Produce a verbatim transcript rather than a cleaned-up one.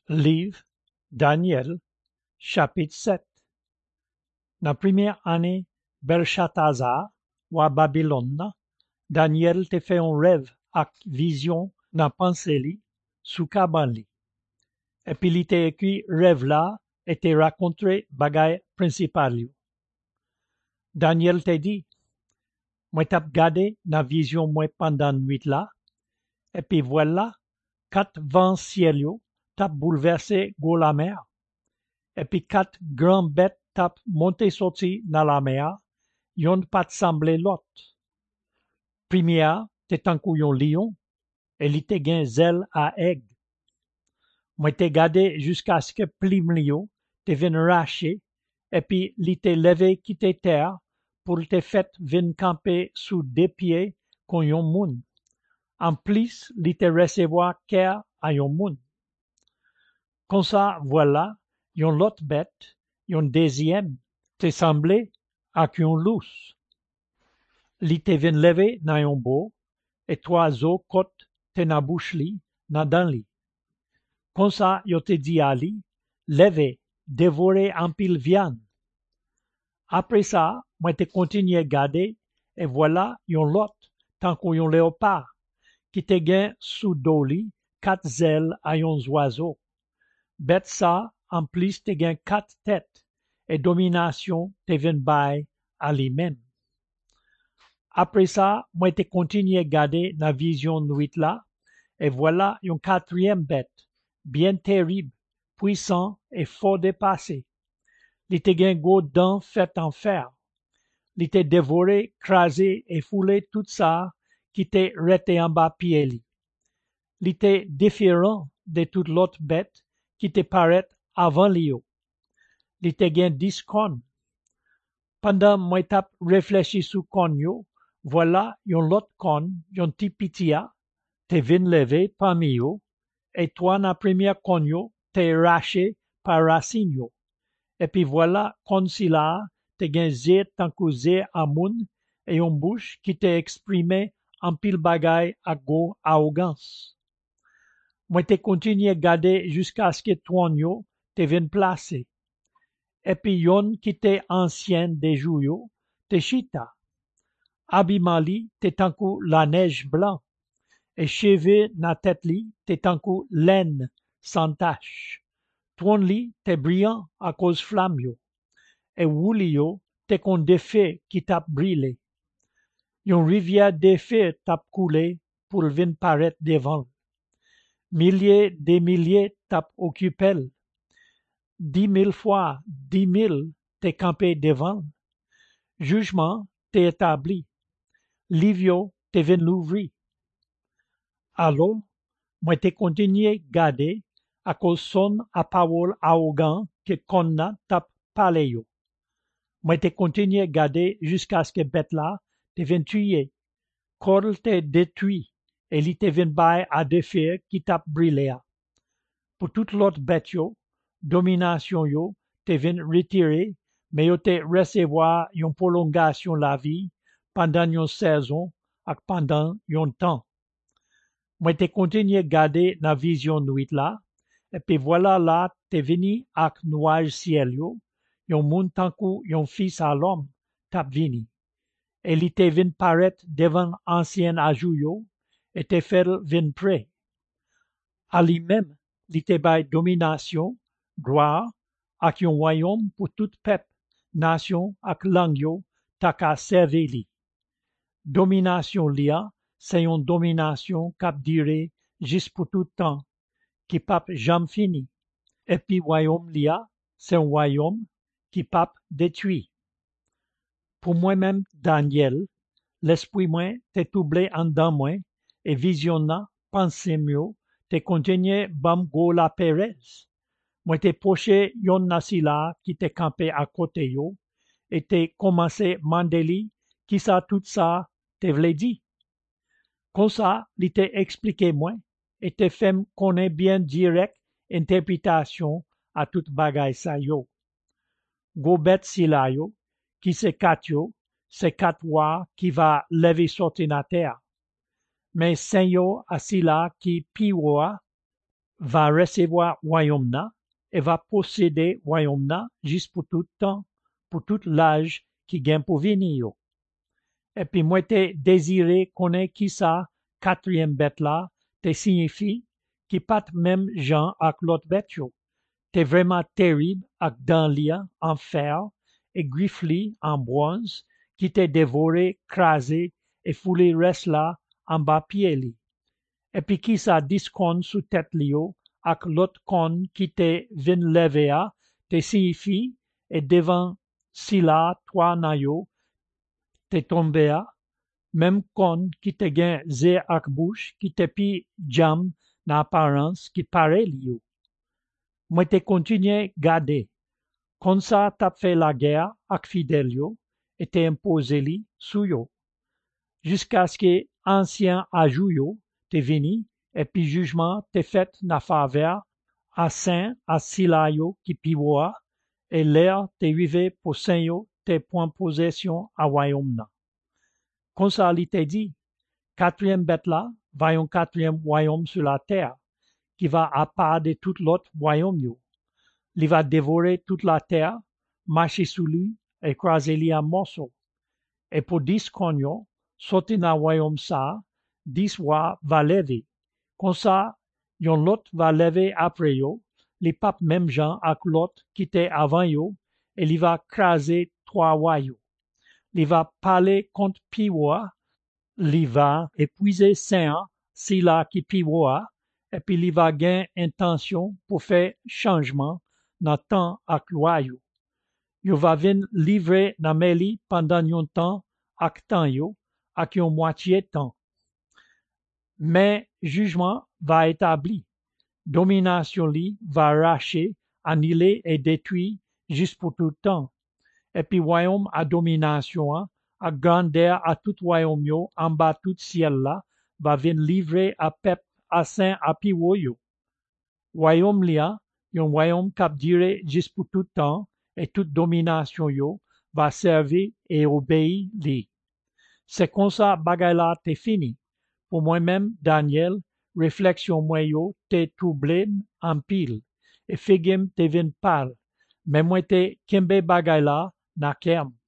Livre Daniel, chapitre sept. Na première année Belshazzar, roi Babylone, Daniel te fait un rêve ak vision na pensée li sous caban li. Et puis li te écrit rêve là et te raconté bagay principal yo. Daniel te dit, moi tap gade na vision moi pendant nuit là, et puis voilà, quatre vents ciel yo tap bouleversé go la mer. Et puis quatre grandes bêtes tap monté sorti dans la mer, yon pas semblé l'autre. Première, te tankou yon lion, et li te gen zèle à aigle. Moi te gade jusqu'à ce que plim lion te vin raché, et puis li te levé quitte terre pour te fait vin camper sous deux pieds kon yon moun. En plus, li te recevoir cœur à yon moun. Comme ça, voilà, yon l'autre bête, yon deuxième, te semblé ak yon lousse. Li te vin levé nan yon beau, et trois os kote te na bouche li, nan dan li. Comme ça, yo te dit à li, leve, dévorer en pile viande. Après ça, moi te continue garder, et voilà yon l'autre, tant qu'on yon léopard, qui te gen sous dos li, quatre ailes à yon oiseau. Bête ça, en plus te gen quatre têtes, et domination te vin bay à lui-même. Après ça, moi te continue garder la vision nuit là, et voilà yon quatrième bête, bien terrible, puissant et fort dépassé. Li te gen go dents fait en fer. Li te dévoré, crasé et foulé tout ça qui te rete en bas pied li. Li te différent de toute l'autre bête qui te paraît avant li yo. Li te gen dix cornes. Pendant moi tap réfléchi sous cornes yo, voilà yon l'autre corne, yon ti pitia, te vin levé parmi yo, et toi na première corne yo, te raché par racine yo. Et puis voilà, corne si là, te gen zé tankou zé amoun, et yon bouche qui te exprimé en pile bagay à go arrogance. Moi te continue garder jusqu'à ce que toi yo te vin placé. Et puis yon qui te ancien des jou yo, te chita. Abimali te tankou la neige blanc, et cheveux na tête li te tankou laine sans tache. Tron li te brillant à cause flamme yo, et wouli yo te kon de feu qui tap brûlé. Yon rivière de feu tap coulé pour vin paraître devant. Milliers de milliers tap occupel. Dix mille fois dix mille te campé devant. Jugement te établi. Livio te vin l'ouvri. Alors, moi te continue garder à cause son à parole arrogant que konna tap parle yo. Moi te continue garder jusqu'à ce que bête là te vin tuer. Corps te détruit et li te vin bay à de feu qui tap brûlé. Pour toute l'autre bête yo, domination yo te vin retiré, mais yo te recevoir yon prolongation la vie pendant yon saison ak pendant yon temps. Moi te continue garder la vision nuit là, et puis voilà là te vini ak nuage ciel yo, yon moun tankou yon fils à l'homme tap vini. Et li te vin paraître devant ancien ajou yo, et te faire vin près. À lui-même, li te bay domination, gloire, ak yon royaume pour tout peuple, nation ak langue yo, tak a servi li. Domination lia, c'est une domination kap dire juste pour tout temps, qui pape jamais fini. Et puis royaume lia, c'est un royaume qui pape détruit. Pour moi-même, Daniel, l'esprit moi te troublé en dans moi, et visionna, pensée mieux, te continue bam go la Pérez. Moi te poché yon nasila qui te campé à côté yo, et te commencé mandeli, qui ça tout ça te vle dit. Comme ça, li te expliqué moi, et te fem connaît bien direct interprétation à toute bagay sa yo. Go bet si la yo, qui se kat yo, se kat wa qui va lever sorti na terre. Mais sen yo a si la qui pi wa, va recevoir royaume là et va posséder royaume là juste pour tout temps, pour tout l'âge qui gagne pour venir. Et puis moi te désiré connaître qui ça quatrième bête là te signifie qui pas même gens avec l'autre bête yo. T'es vraiment terrible avec dents en fer et griffeli en bronze qui t'est dévoré, crasé et foulé reste là en bas pied li. Et puis qui ça discon sous tête lio avec l'autre con qui t'est vin levé à te signifie et devant si là trois nayo t'es tombé à même con qui te gain zé ak bouche qui te pi jam na apparence qui paraît lio. Moi te continué garder. Comme ça t'as fait la guerre ak fidèle yo et t'es imposé li sous yo. Jusqu'à ce que ancien ajout yo t'es venu et puis jugement t'es fait na faveur à saint à sila yo qui pivoa et l'air t'es rivé pour saint yo t'es point possession à royaume na. Comme ça il t'a dit, quatrième bête là, va un quatrième royaume sur la terre, qui va à part de tout l'autre royaume yo. Il va dévorer toute la terre, marcher sous lui, et écraser lui en morceaux. Et pour dix cognos, sauter dans le royaume ça, dix rois va lever. Comme ça, yon l'autre va lever après yo, les papes même gens avec l'autre qui était avant yo, et il va craser trois rois yo. Il va parler contre Piwa, il va épuiser Saint, si là qui Piwa, et puis il va gagner intention pour faire changement dans temps avec loi yo. Yo va venir livrer na meli pendant yon temps ak temps yo, ak yon moitié temps. Mais jugement va établi. Domination li va arracher, annuler et détruire juste pour tout temps. Et puis royaume à domination, à grandeur à tout royaume yo, en bas tout ciel là, va venir livrer à pep, à saint, à piwo yo. Royaume lia, yon royaume cap duré juste pour tout temps, et toute domination yo, va servir et obéir li. C'est comme ça bagay la te fini. Pour moi-même, Daniel, réflexion moi yo, te troublé en pile, et figem te vin pal, mais moi te kembe bagay la, na kem.